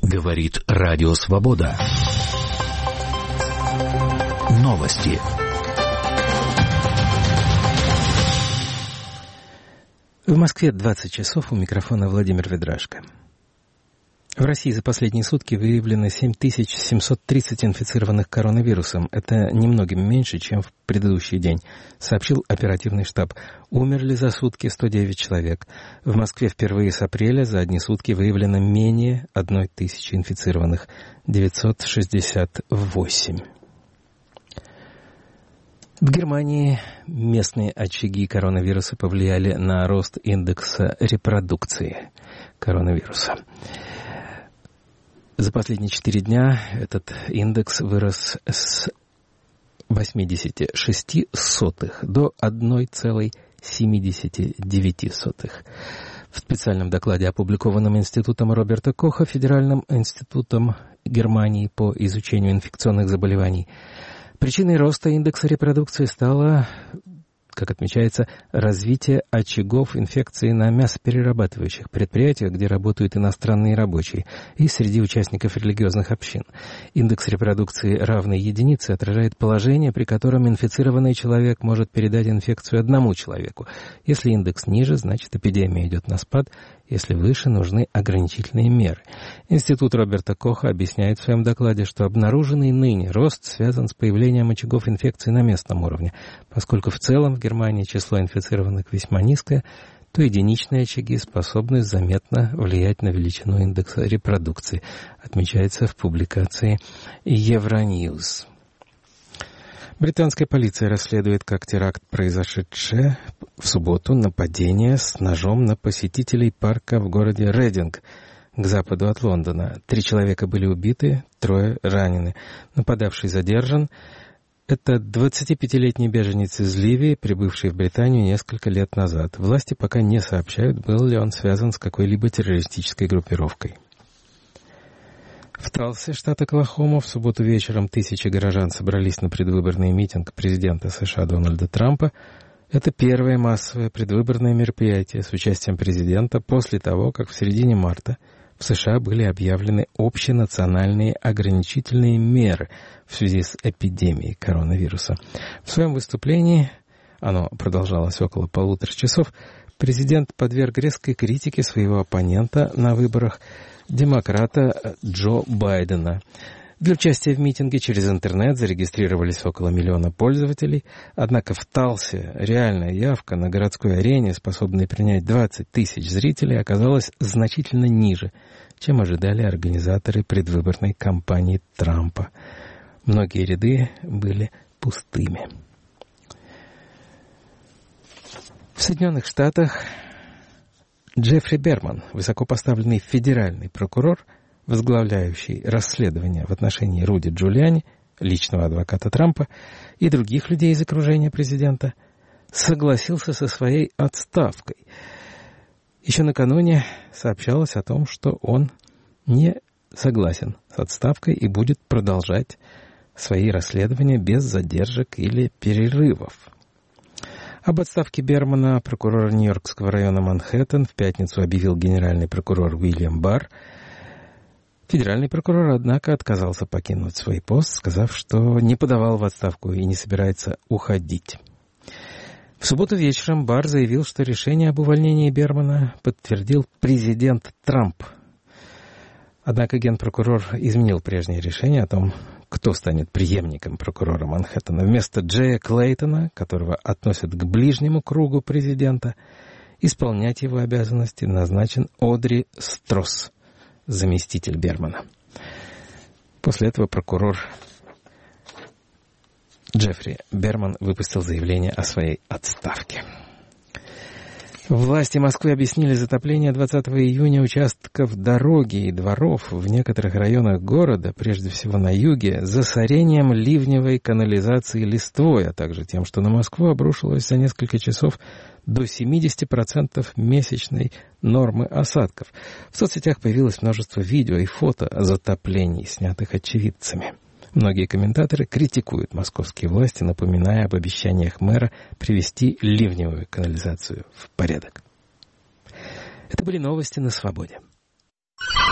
Говорит Радио Свобода. Новости. В Москве 20 часов, у микрофона Владимир Ведрашко. В России за последние сутки выявлено 7730 инфицированных коронавирусом. Это немногим меньше, чем в предыдущий день, сообщил оперативный штаб. Умерли за сутки 109 человек. В Москве впервые с апреля за одни сутки выявлено менее 1000 инфицированных, 968. В Германии местные очаги коронавируса повлияли на рост индекса репродукции коронавируса. За последние 4 дня этот индекс вырос с 0,86 до 1,79. В специальном докладе, опубликованном Институтом Роберта Коха, Федеральным институтом Германии по изучению инфекционных заболеваний, причиной роста индекса репродукции стало, как отмечается, развитие очагов инфекции на мясоперерабатывающих предприятиях, где работают иностранные рабочие, и среди участников религиозных общин. Индекс репродукции равной единице отражает положение, при котором инфицированный человек может передать инфекцию одному человеку. Если индекс ниже, значит эпидемия идет на спад. Если выше, нужны ограничительные меры. Институт Роберта Коха объясняет в своем докладе, что обнаруженный ныне рост связан с появлением очагов инфекции на местном уровне. Поскольку в целом в Германии число инфицированных весьма низкое, то единичные очаги способны заметно влиять на величину индекса репродукции, отмечается в публикации Евроньюз. Британская полиция расследует как теракт, произошедшее в субботу, нападение с ножом на посетителей парка в городе Рейдинг, к западу от Лондона. 3 человека были убиты, 3 ранены. Нападавший задержан. Это 25-летний беженец из Ливии, прибывший в Британию несколько лет назад. Власти пока не сообщают, был ли он связан с какой-либо террористической группировкой. В Талсе, штат Оклахома, в субботу вечером тысячи горожан собрались на предвыборный митинг президента США Дональда Трампа. Это первое массовое предвыборное мероприятие с участием президента после того, как в середине марта в США были объявлены общенациональные ограничительные меры в связи с эпидемией коронавируса. В своем выступлении, оно продолжалось около 1,5 часов, президент подверг резкой критике своего оппонента на выборах, демократа Джо Байдена. Для участия в митинге через интернет зарегистрировались около 1 миллиона пользователей, однако в Талсе реальная явка на городской арене, способной принять 20 тысяч зрителей, оказалась значительно ниже, чем ожидали организаторы предвыборной кампании Трампа. Многие ряды были пустыми. В Соединенных Штатах Джеффри Берман, высокопоставленный федеральный прокурор, возглавляющий расследование в отношении Руди Джулиани, личного адвоката Трампа, и других людей из окружения президента, согласился со своей отставкой. Еще накануне сообщалось о том, что он не согласен с отставкой и будет продолжать свои расследования без задержек или перерывов. Об отставке Бермана прокурор Нью-Йоркского района Манхэттен в пятницу объявил генеральный прокурор Уильям Барр. Федеральный прокурор, однако, отказался покинуть свой пост, сказав, что не подавал в отставку и не собирается уходить. В субботу вечером Барр заявил, что решение об увольнении Бермана подтвердил президент Трамп. Однако генпрокурор изменил прежнее решение о том, кто станет преемником прокурора Манхэттена. Вместо Джея Клейтона, которого относят к ближнему кругу президента, исполнять его обязанности назначен Одри Стросс, заместитель Бермана. После этого прокурор Джеффри Берман выпустил заявление о своей отставке. Власти Москвы объяснили затопление 20 июня участков дороги и дворов в некоторых районах города, прежде всего на юге, засорением ливневой канализации листвой, а также тем, что на Москву обрушилось за несколько часов до 70% месячной нормы осадков. В соцсетях появилось множество видео и фото затоплений, снятых очевидцами. Многие комментаторы критикуют московские власти, напоминая об обещаниях мэра привести ливневую канализацию в порядок. Это были новости на Свободе.